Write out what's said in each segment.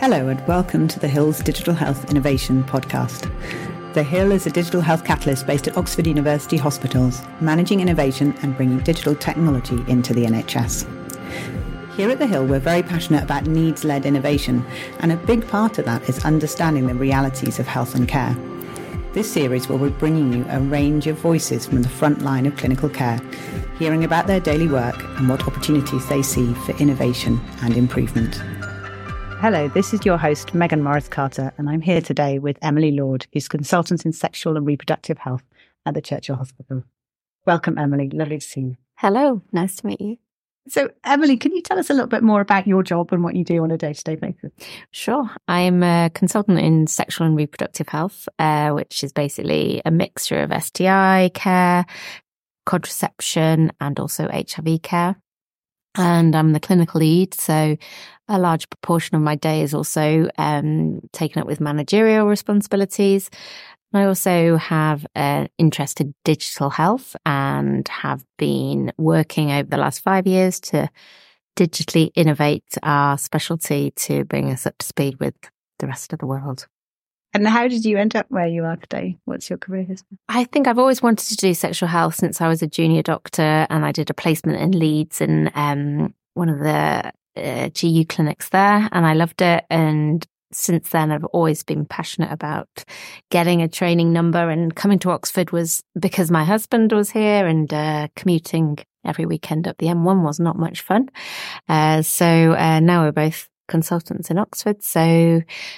Hello and welcome to the Hill's Digital Health Innovation Podcast. The Hill is a digital health catalyst based at Oxford University Hospitals, managing innovation and bringing digital technology into the NHS. Here at the Hill, we're very passionate about needs-led innovation, and a big part of that is understanding the realities of health and care. This series will be bringing you a range of voices from the front line of clinical care, hearing about their daily work and what opportunities they see for innovation and improvement. Hello, this is your host, Megan Morris-Carter, and I'm here today with Emily Lord, who's consultant in sexual and reproductive health at the Churchill Hospital. Welcome, Emily. Lovely to see you. Hello, nice to meet you. So, Emily, can you tell us a little bit more about your job and what you do on a day-to-day basis? Sure. I'm a consultant in sexual and reproductive health, which is basically a mixture of STI care, contraception, and also HIV care. And I'm the clinical lead, so a large proportion of my day is also taken up with managerial responsibilities. I also have an interest in digital health and have been working over the last 5 years to digitally innovate our specialty to bring us up to speed with the rest of the world. And how did you end up where you are today? What's your career history? I think I've always wanted to do sexual health since I was a junior doctor, and I did a placement in Leeds in one of the GU clinics there, and I loved it. And since then, I've always been passionate about getting a training number, and coming to Oxford was because my husband was here, and commuting every weekend up the M1 was not much fun. So now we're both consultants in Oxford. So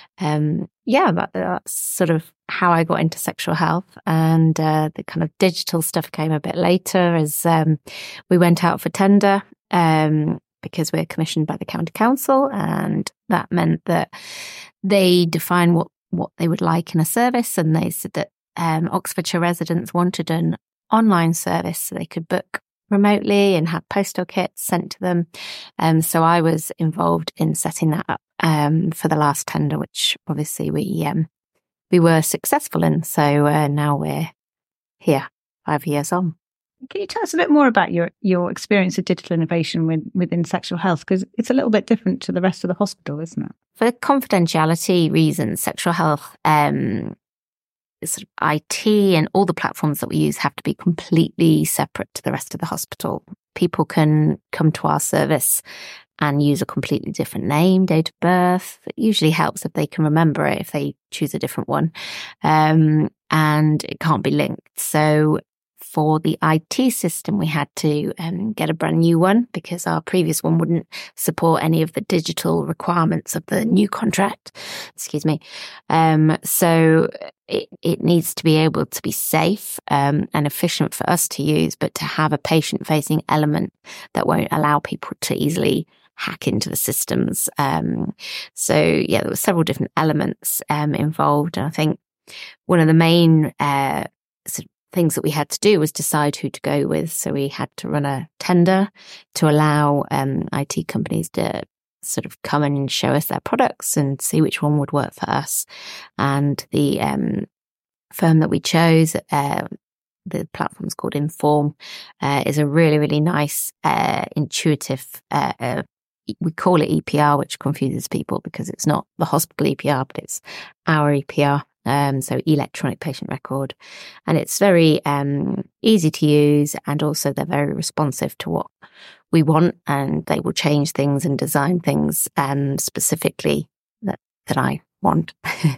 that's sort of how I got into sexual health, and the kind of digital stuff came a bit later as we went out for tender because we're commissioned by the county council, and that meant that they define what they would like in a service, and they said that Oxfordshire residents wanted an online service so they could book remotely and have postal kits sent to them. So I was involved in setting that up for the last tender, which obviously we were successful in. So now we're here 5 years on. Can you tell us a bit more about your experience of digital innovation within sexual health? Because it's a little bit different to the rest of the hospital, isn't it? For confidentiality reasons, sexual health sort of IT and all the platforms that we use have to be completely separate to the rest of the hospital. People can come to our service and use a completely different name, date of birth. It usually helps if they can remember it if they choose a different one. And it can't be linked. So for the IT system, we had to get a brand new one because our previous one wouldn't support any of the digital requirements of the new contract. Excuse me. So it needs to be able to be safe and efficient for us to use, but to have a patient-facing element that won't allow people to easily hack into the systems. So there were several different elements involved, and I think one of the main sort of things that we had to do was decide who to go with. So we had to run a tender to allow IT companies to sort of come in and show us their products and see which one would work for us. And the firm that we chose, the platform's called Inform, is a really, really nice, intuitive, we call it EPR, which confuses people because it's not the hospital EPR, but it's our EPR. So electronic patient record, and it's very easy to use, and also they're very responsive to what we want, and they will change things and design things specifically that I want.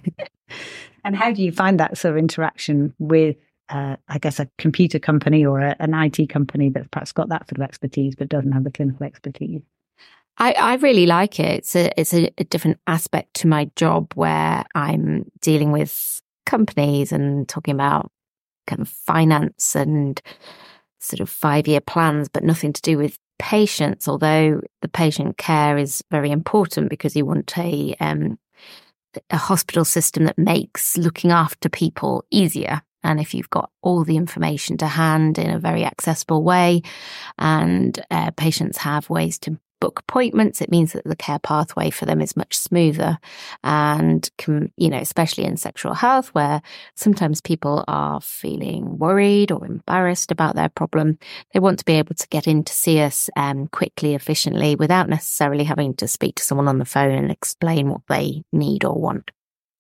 And how do you find that sort of interaction with, I guess, a computer company or an IT company that's perhaps got that sort of expertise but doesn't have the clinical expertise? I really like it. It's a different aspect to my job where I'm dealing with companies and talking about kind of finance and sort of 5-year plans, but nothing to do with patients, although the patient care is very important because you want a hospital system that makes looking after people easier. And if you've got all the information to hand in a very accessible way, and patients have ways to book appointments. It means that the care pathway for them is much smoother, and especially in sexual health, where sometimes people are feeling worried or embarrassed about their problem. They want to be able to get in to see us quickly, efficiently, without necessarily having to speak to someone on the phone and explain what they need or want.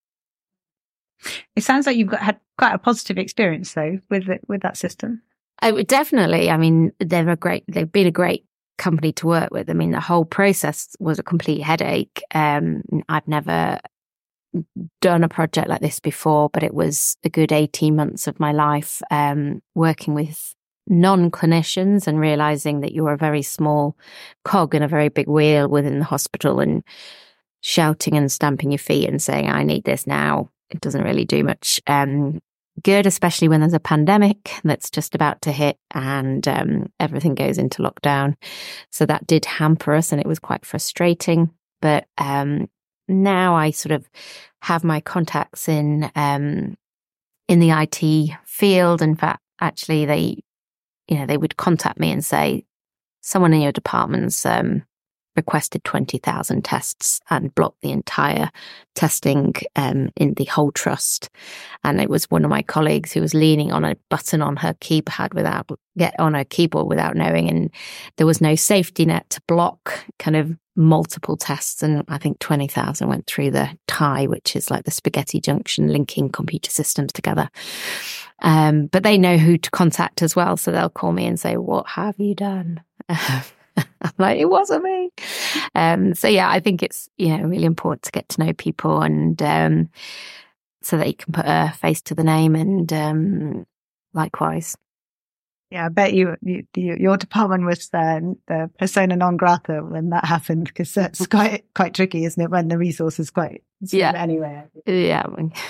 It sounds like you've had quite a positive experience, though, with that system. Definitely. I mean, they've been a great company to work with. I mean, the whole process was a complete headache. I've never done a project like this before, but it was a good 18 months of my life working with non-clinicians and realizing that you're a very small cog in a very big wheel within the hospital, and shouting and stamping your feet and saying, I need this now. It doesn't really do much good, especially when there's a pandemic that's just about to hit and everything goes into lockdown. So that did hamper us, and it was quite frustrating. But now I sort of have my contacts in the IT field. In fact, actually, they would contact me and say, someone in your department's requested 20,000 tests and blocked the entire testing in the whole trust. And it was one of my colleagues who was leaning on a button on her keyboard without knowing, and there was no safety net to block kind of multiple tests. And I think 20,000 went through the tie, which is like the spaghetti junction linking computer systems together. But they know who to contact as well. So they'll call me and say, what have you done? I'm like, it wasn't me. So yeah, I think it's, really important to get to know people, and so that you can put a face to the name, and likewise. Yeah, I bet your department was the persona non grata when that happened, because that's quite tricky, isn't it? When the resource is quite small anyway. Yeah.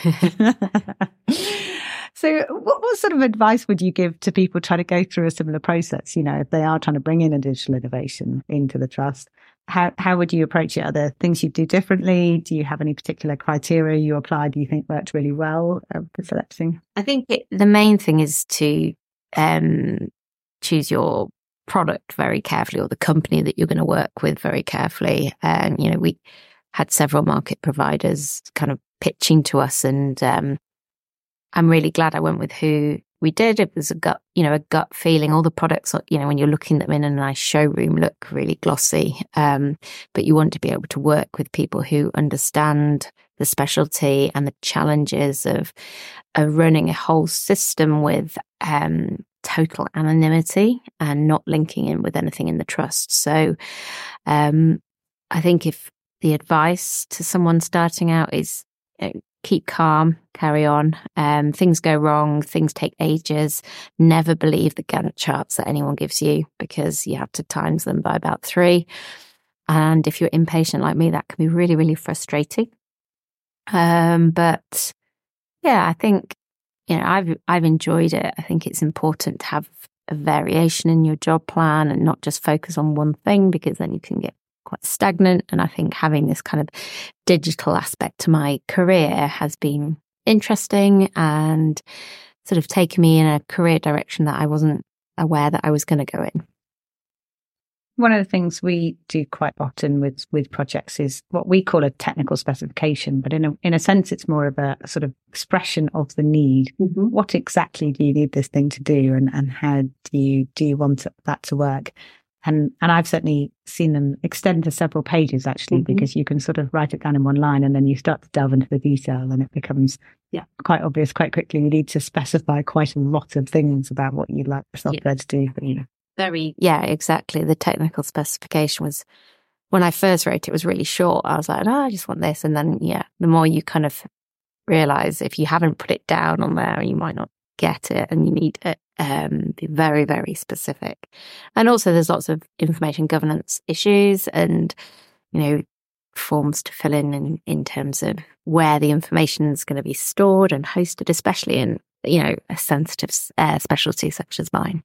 So what sort of advice would you give to people trying to go through a similar process? If they are trying to bring in a digital innovation into the trust, how would you approach it? Are there things you do differently? Do you have any particular criteria you apply? Do you think worked really well for selecting? I think the main thing is to choose your product very carefully, or the company that you're going to work with very carefully. And, we had several market providers kind of pitching to us, and I'm really glad I went with who we did. It was a gut feeling. All the products, when you're looking them in a nice showroom, look really glossy. But you want to be able to work with people who understand the specialty and the challenges of running a whole system with total anonymity and not linking in with anything in the trust. So I think if the advice to someone starting out is keep calm, carry on. Things go wrong, things take ages. Never believe the Gantt charts that anyone gives you, because you have to times them by about 3. And if you're impatient like me, that can be really, really frustrating. But yeah, I think, I've enjoyed it. I think it's important to have a variation in your job plan and not just focus on one thing, because then you can get quite stagnant. And I think having this kind of digital aspect to my career has been interesting and sort of taken me in a career direction that I wasn't aware that I was going to go in. One of the things we do quite often with projects is what we call a technical specification, but in a sense, it's more of a sort of expression of the need. Mm-hmm. What exactly do you need this thing to do, and how do you want that to work? And I've certainly seen them extend to several pages, actually, mm-hmm. because you can sort of write it down in one line, and then you start to delve into the detail, and it becomes quite obvious quite quickly. You need to specify quite a lot of things about what you'd like the software to do. Exactly. The technical specification was, when I first wrote it, was really short. I was like, I just want this. And then, the more you kind of realize, if you haven't put it down on there, you might not get it, and you need it be very, very specific. And also there's lots of information governance issues and, forms to fill in terms of where the information is going to be stored and hosted, especially in, a sensitive specialty such as mine.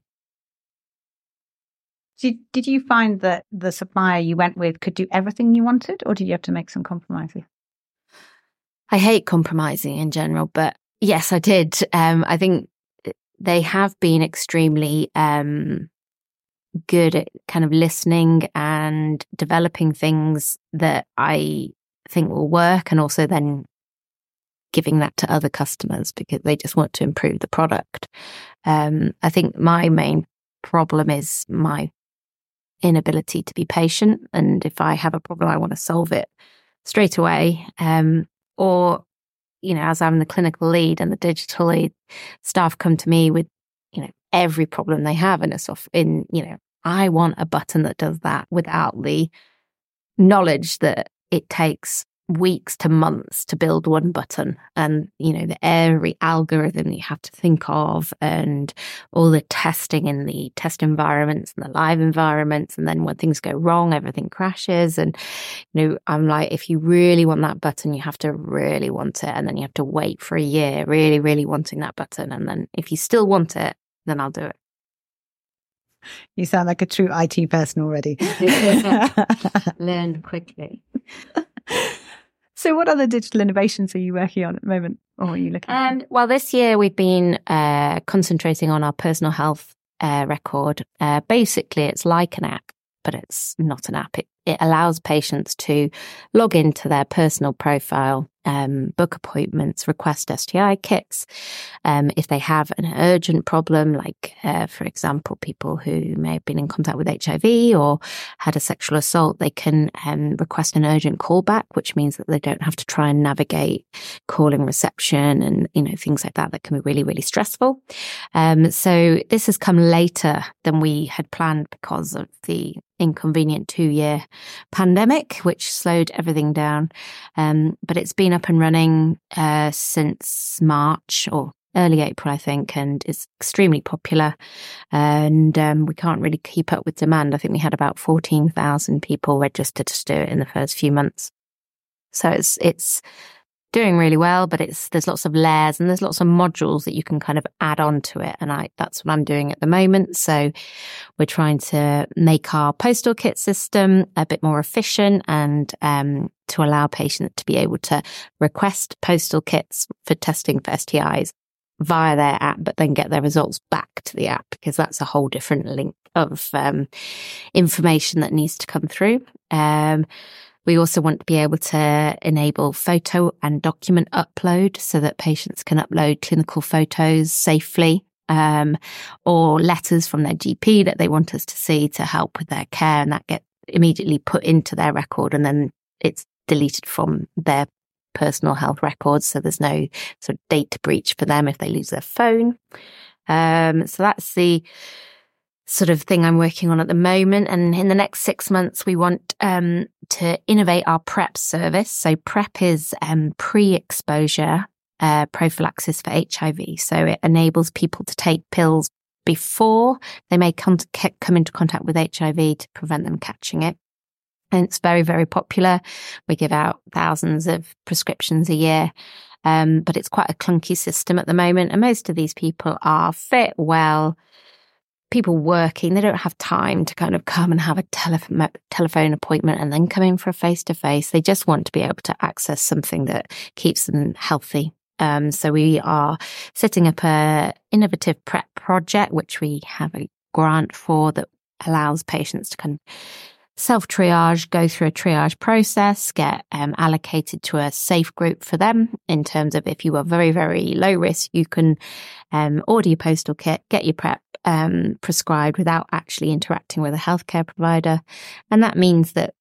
Did you find that the supplier you went with could do everything you wanted, or did you have to make some compromises? I hate compromising in general, but yes, I did. I think they have been extremely good at kind of listening and developing things that I think will work, and also then giving that to other customers because they just want to improve the product. I think my main problem is my inability to be patient. And if I have a problem, I want to solve it straight away. Or, as I'm the clinical lead and the digital lead, staff come to me with, every problem they have I want a button that does that, without the knowledge that it takes weeks to months to build one button, and every algorithm you have to think of, and all the testing in the test environments and the live environments, and then when things go wrong, everything crashes. And I'm like, if you really want that button, you have to really want it, and then you have to wait for a year really, really wanting that button, and then if you still want it, then I'll do it. You sound like a true IT person already. Learn quickly. So what other digital innovations are you working on at the moment, or are you looking at? Well, this year we've been concentrating on our personal health record. Basically, it's like an app, but it's not an app. It allows patients to log into their personal profile, book appointments, request STI kits. If they have an urgent problem, like, for example, people who may have been in contact with HIV or had a sexual assault, they can request an urgent callback, which means that they don't have to try and navigate calling reception and, things like that can be really, really stressful. So this has come later than we had planned because of the inconvenient 2-year pandemic, which slowed everything down. But it's been up and running since March or early April, I think, and is extremely popular. And we can't really keep up with demand. I think we had about 14,000 people registered to do it in the first few months. So it's doing really well, but there's lots of layers and there's lots of modules that you can kind of add on to it. And that's what I'm doing at the moment. So we're trying to make our postal kit system a bit more efficient, and to allow patients to be able to request postal kits for testing for STIs via their app, but then get their results back to the app, because that's a whole different link of information that needs to come through. We also want to be able to enable photo and document upload so that patients can upload clinical photos safely, or letters from their GP that they want us to see to help with their care, and that gets immediately put into their record, and then it's deleted from their personal health records, so there's no sort of data breach for them if they lose their phone. So that's the sort of thing I'm working on at the moment. And in the next 6 months, we want to innovate our PrEP service. So PrEP is pre-exposure prophylaxis for HIV. So it enables people to take pills before they may come into contact with HIV to prevent them catching it. And it's very, very popular. We give out thousands of prescriptions a year. But it's quite a clunky system at the moment. And most of these people are fit, well, people working. They don't have time to kind of come and have a telephone appointment and then come in for a face-to-face. They just want to be able to access something that keeps them healthy. So we are setting up a innovative PrEP project, which we have a grant for, that allows patients to kind of self-triage, go through a triage process, get allocated to a safe group for them, in terms of if you are very, very low risk, you can order your postal kit, get your PrEP prescribed without actually interacting with a healthcare provider. And that means that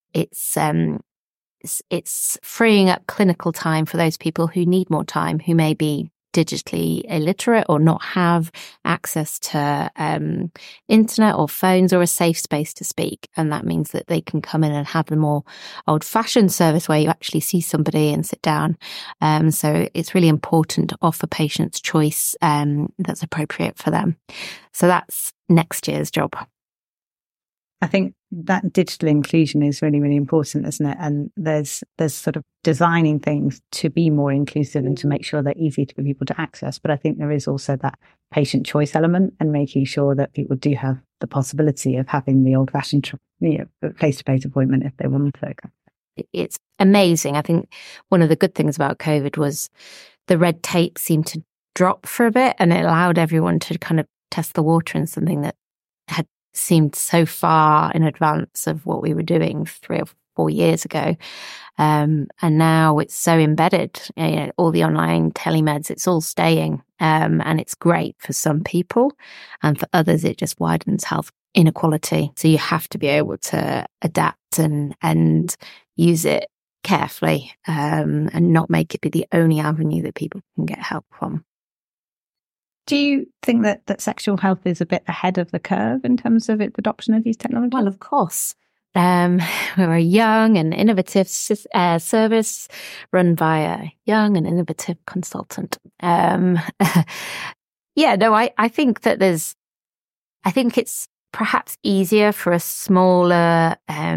it's freeing up clinical time for those people who need more time, who may be digitally illiterate or not have access to internet or phones or a safe space to speak. And that means that they can come in and have the more old-fashioned service where you actually see somebody and sit down. So it's really important to offer patients choice that's appropriate for them. So that's next year's job. I think that digital inclusion is really, really important, isn't it? And there's sort of designing things to be more inclusive and to make sure they're easy for people to access. But I think there is also that patient choice element, and making sure that people do have the possibility of having the old-fashioned face-to-face appointment if they want to. It's amazing. I think one of the good things about COVID was the red tape seemed to drop for a bit, and it allowed everyone to kind of test the water in something that had seemed so far in advance of what we were doing 3 or 4 years ago. And now it's so embedded, all the online telemeds, it's all staying. And it's great for some people, and for others, it just widens health inequality. So you have to be able to adapt and use it carefully, and not make it be the only avenue that people can get help from. Do you think that sexual health is a bit ahead of the curve in terms of its adoption of these technologies? Well, of course. We're a young and innovative service run by a young and innovative consultant. I think that I think it's perhaps easier for a smaller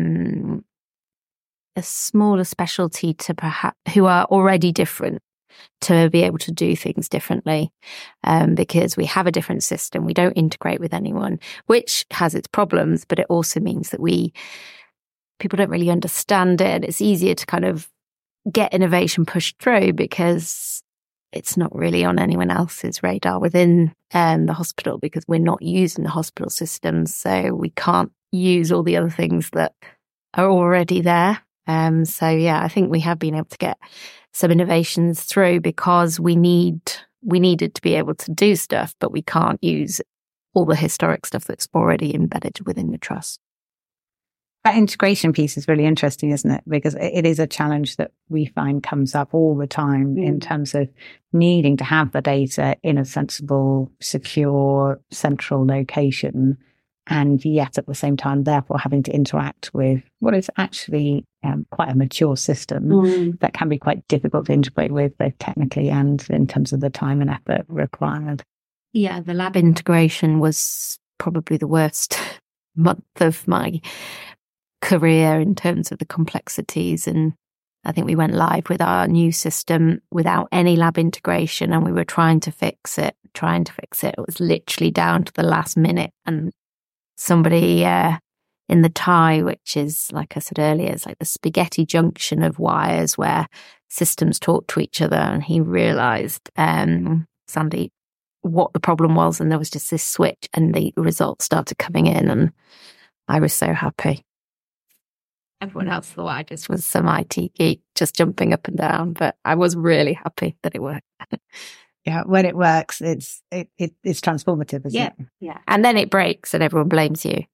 specialty to perhaps who are already different to be able to do things differently, because we have a different system. We don't integrate with anyone, which has its problems, but it also means that people don't really understand it. It's easier to kind of get innovation pushed through because it's not really on anyone else's radar within the hospital, because we're not using the hospital systems, so we can't use all the other things that are already there. I think we have been able to get some innovations through because we needed to be able to do stuff, but we can't use all the historic stuff that's already embedded within the trust. That integration piece is really interesting, isn't it? Because it is a challenge that we find comes up all the time in terms of needing to have the data in a sensible, secure, central location, and yet at the same time, therefore, having to interact with what is actually quite a mature system that can be quite difficult to integrate with, both technically and in terms of the time and effort required. Yeah, the lab integration was probably the worst month of my career in terms of the complexities. And I think we went live with our new system without any lab integration, and we were trying to fix it. It was literally down to the last minute, and somebody in the tie, which is, like I said earlier, it's like the spaghetti junction of wires where systems talk to each other. And he realised, Sandy, what the problem was. And there was just this switch and the results started coming in. And I was so happy. Everyone else thought I just was some IT geek just jumping up and down. But I was really happy that it worked. Yeah, when it works, it's transformative, isn't it? Yeah. And then it breaks and everyone blames you.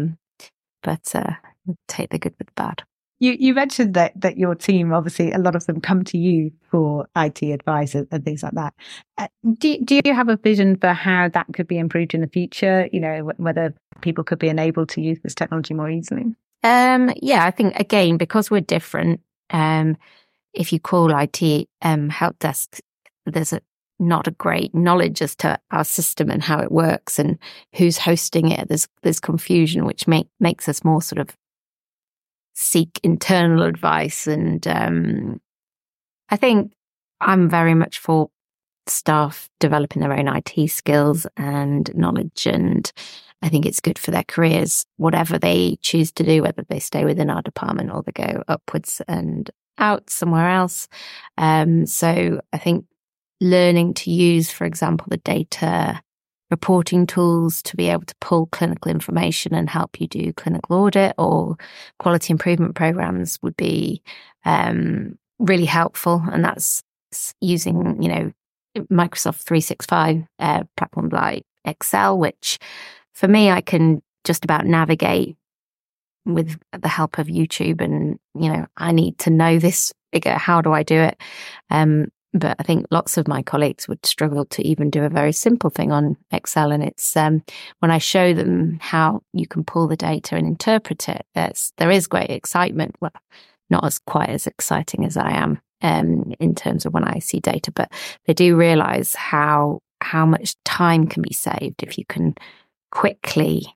But take the good with the bad. You mentioned that your team, obviously, a lot of them come to you for IT advice and things like that. Do you have a vision for how that could be improved in the future? Whether people could be enabled to use this technology more easily? I think, again, because we're different, if you call IT help desk, there's not a great knowledge as to our system and how it works and who's hosting it. There's confusion, which makes us more sort of seek internal advice. And I think I'm very much for staff developing their own IT skills and knowledge, and I think it's good for their careers, whatever they choose to do, whether they stay within our department or they go upwards and out somewhere else. So I think learning to use, for example, the data reporting tools to be able to pull clinical information and help you do clinical audit or quality improvement programs would be really helpful. And that's using, Microsoft 365 platforms like Excel, which for me, I can just about navigate with the help of YouTube. And, I need to know this figure. How do I do it? But I think lots of my colleagues would struggle to even do a very simple thing on Excel. And it's when I show them how you can pull the data and interpret it, there is great excitement. Well, not as quite as exciting as I am in terms of when I see data, but they do realise how much time can be saved if you can quickly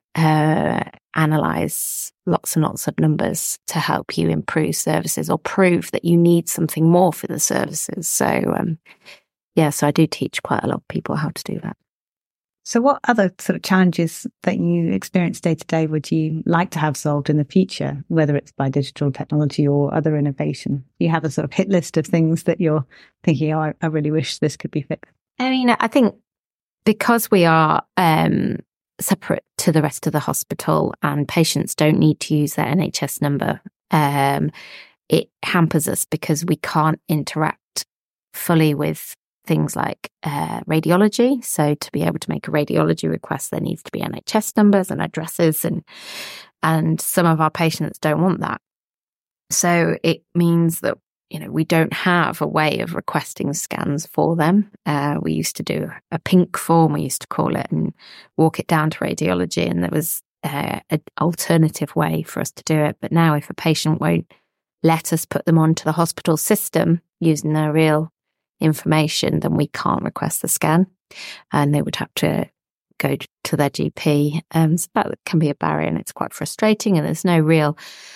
analyse lots and lots of numbers to help you improve services or prove that you need something more for the services. So, so I do teach quite a lot of people how to do that. So what other sort of challenges that you experience day to day would you like to have solved in the future, whether it's by digital technology or other innovation? Do you have a sort of hit list of things that you're thinking, I really wish this could be fixed? I mean, I think because we are separate to the rest of the hospital, and patients don't need to use their NHS number, it hampers us because we can't interact fully with things like radiology. So to be able to make a radiology request, there needs to be NHS numbers and addresses, and some of our patients don't want that. So it means that, we don't have a way of requesting scans for them. We used to do a pink form, we used to call it, and walk it down to radiology, and there was an alternative way for us to do it. But now if a patient won't let us put them onto the hospital system using their real information, then we can't request the scan, and they would have to go to their GP. So that can be a barrier, and it's quite frustrating, and there's no real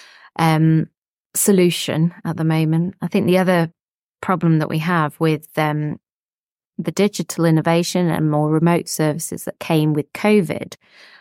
solution at the moment. I think the other problem that we have with the digital innovation and more remote services that came with COVID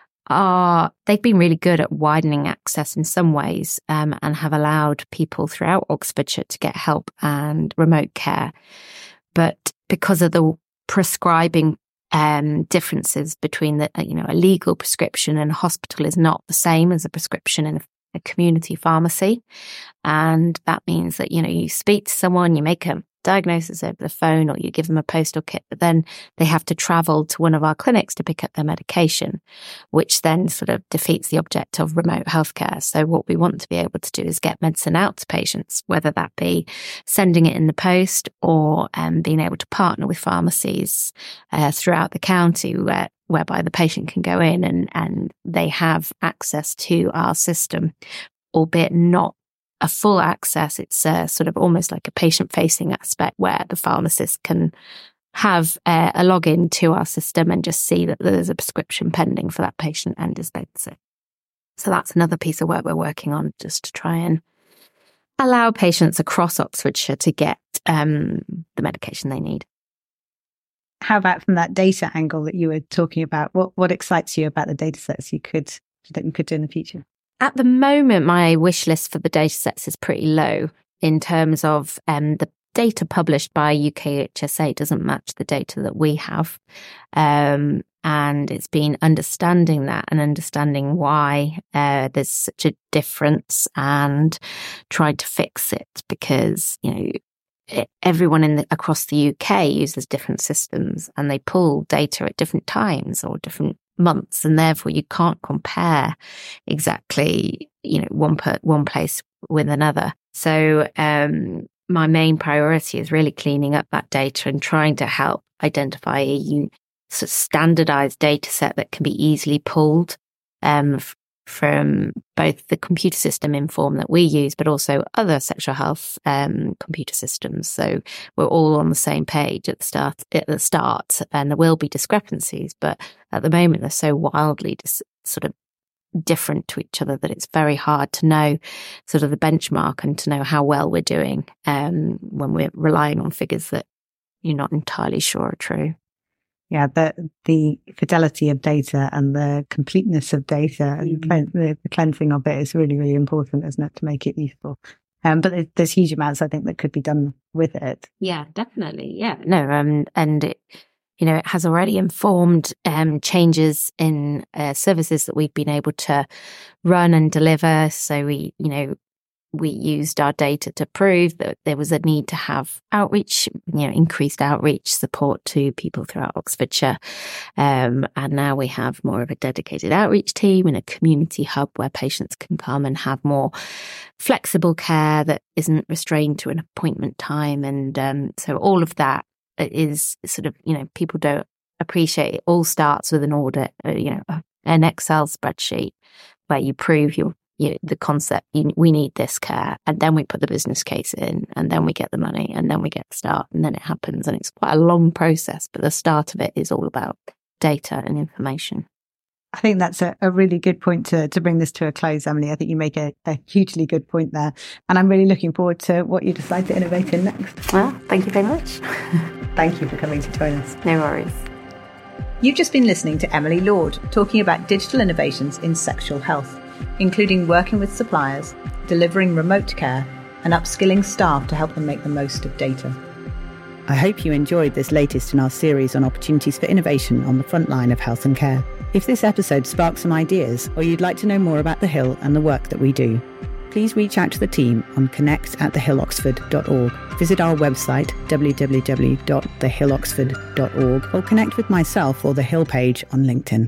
they've been really good at widening access in some ways, and have allowed people throughout Oxfordshire to get help and remote care. But because of the prescribing differences between a legal prescription in a hospital is not the same as a prescription in a community pharmacy. And that means that, you speak to someone, you make a diagnosis over the phone, or you give them a postal kit, but then they have to travel to one of our clinics to pick up their medication, which then sort of defeats the object of remote healthcare. So what we want to be able to do is get medicine out to patients, whether that be sending it in the post or being able to partner with pharmacies throughout the county whereby the patient can go in and they have access to our system, albeit not a full access. It's sort of almost like a patient-facing aspect where the pharmacist can have a login to our system and just see that there's a prescription pending for that patient and dispense it. So that's another piece of work we're working on, just to try and allow patients across Oxfordshire to get the medication they need. How about from that data angle that you were talking about? What excites you about the data sets that you could do in the future? At the moment, my wish list for the data sets is pretty low in terms of the data published by UKHSA doesn't match the data that we have. And it's been understanding that and understanding why there's such a difference and trying to fix it, because, everyone across the UK uses different systems and they pull data at different times or different months, and therefore you can't compare exactly, one place with another. So my main priority is really cleaning up that data and trying to help identify a sort of standardized data set that can be easily pulled from both the computer system Inform that we use, but also other sexual health computer systems. So we're all on the same page at the start, and there will be discrepancies, but at the moment they're so wildly sort of different to each other that it's very hard to know sort of the benchmark and to know how well we're doing when we're relying on figures that you're not entirely sure are true. Yeah, the fidelity of data and the completeness of data and the cleansing of it is really, really important, isn't it, to make it useful? But there's huge amounts, I think, that could be done with it. Yeah, definitely. Yeah, no, and it, it has already informed changes in services that we've been able to run and deliver. So we used our data to prove that there was a need to have outreach, increased outreach support to people throughout Oxfordshire. And now we have more of a dedicated outreach team and a community hub where patients can come and have more flexible care that isn't restrained to an appointment time. And so all of that is sort of, people don't appreciate. It all starts with an audit, an Excel spreadsheet where you prove the concept, we need this care, and then we put the business case in, and then we get the money, and then we get the start, and then it happens. And it's quite a long process, but the start of it is all about data and information. I think that's a really good point to bring this to a close, Emily. I think you make a hugely good point there. And I'm really looking forward to what you decide to innovate in next. Well, thank you very much. Thank you for coming to join us. No worries. You've just been listening to Emily Lord talking about digital innovations in sexual health, including working with suppliers, delivering remote care, and upskilling staff to help them make the most of data. I hope you enjoyed this latest in our series on opportunities for innovation on the front line of health and care. If this episode sparked some ideas, or you'd like to know more about The Hill and the work that we do, please reach out to the team on connect@thehilloxford.org. Visit our website, www.thehilloxford.org, or connect with myself or The Hill page on LinkedIn.